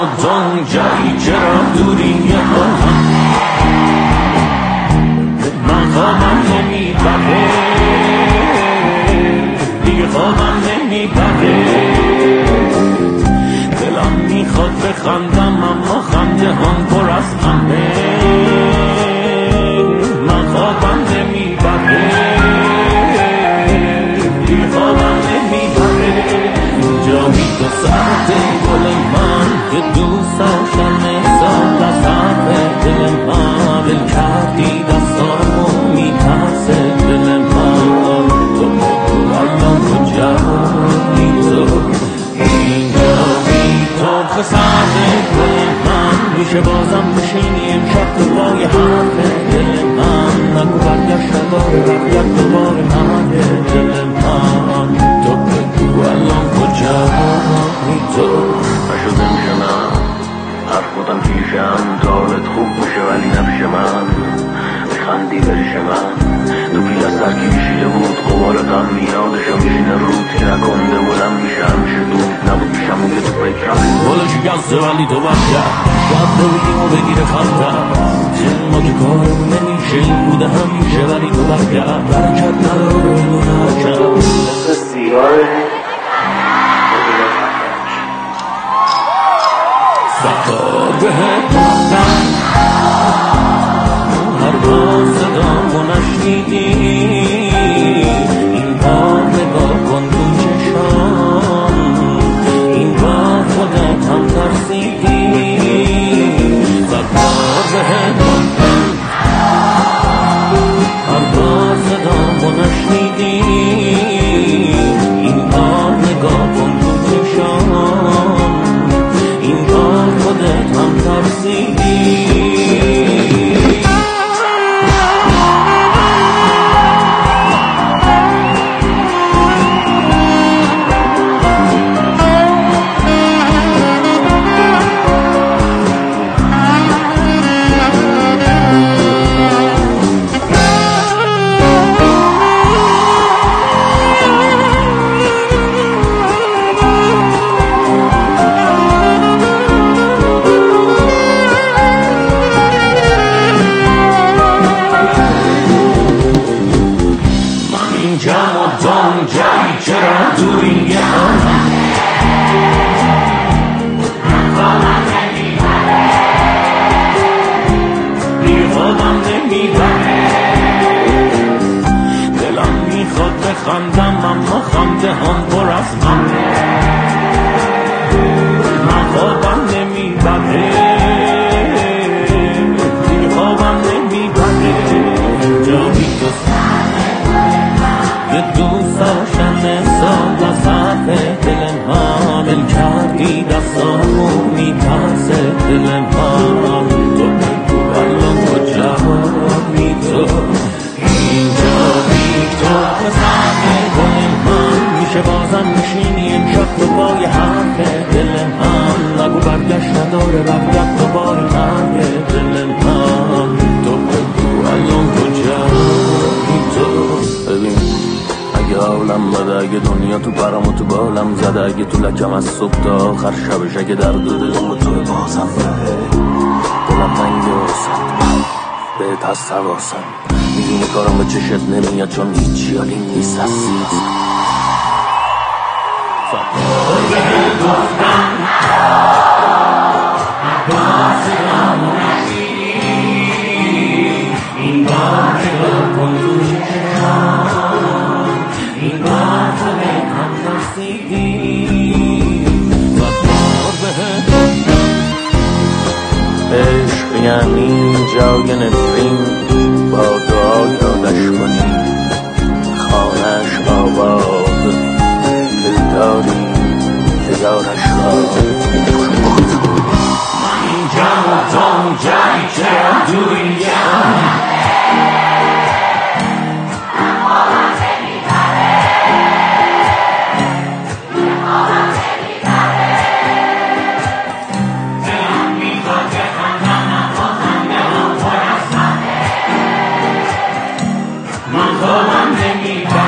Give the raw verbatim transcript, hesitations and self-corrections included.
جمع جایی چرا دوری خواهم من خوابم نمیبره دیگه خوابم نمیبره دلم میخواد بخندم اما خنده هم پر از غمه من خوابم نمیبره دیگه خوابم نمیبره جایی تو ساعت گل من که دوست داشتم سال از حرف دل من دل کردی دستامو میترسه دل من تو بگو الان کجایی تو اینجا بی تو پسرد دل من میشه بازم بشینی امشب تو پای حرف دل من نگو برگشت نداره برگرد دوباره من دل من تو بگو الان کجایی تو نشده میشه من حرف بودم پیشم دارت خوب میشه ولی نمیشه من میخندی بریش من تو پیل از سرکی میشیده بود غبار غم میادشو میشینه رود که نکنده بودم میشه همیشه دود نبود میشم اون که تو فکرم بالا شکسته ولی تو برگرد باید ببینیم و بگیره خطر ما که کارم نمیشه این بوده همیشه ولی تو برگرد برکت نداره بدون حرکت مثل سیاره سفر بهت گفتم هر بار صدامو نشنیدی این بار نگاه کن تو چشام این بار خودت هم ترسیدی سفر بهت گفتم هر بار صدامو نشنیدی این بار نگاه کن تو چشام این بار خودت هم ترسیدی چرا دوری خواهم خوابم نمیبره دیگه خوابم نمیبره دلم میخواد بخندم اما خنده هم پر از غمه من خوابم نمیبره دیگه خوابم نمیبره جایی تو یه دوست داشتن سال از حرف دل من دل کردی دستامو میترسه دل من تو بگو الان کجایی تو اینجا بی تو پسر گل من میشه بازم میشینی امشب تو پای حرف دل من نگو برگشت نداره برگرد دوباره من دل من تو بگو الان کجایی تو ببین اگه حالم بده اگه دنیا تو پرم و تو بالم زده اگه تو لکم از صبح تا آخر شبش اگه درد و دلم و تو بازم بره دلم تنگه واسم بهت هست حواسم میدونی کارم به چشت نمیاد چون هیچی حالی نیست هستید گفتم بازم این بار نگاه کن تو چشم این بار خودت هم ترسیدی و بار بهت گفتم عشق یعنی جای نفرین با دعا یادش کنی خانهش آباد دل داری که یارش را من اینجا و تو اونجایی چرا دوری من خوابم نمیبره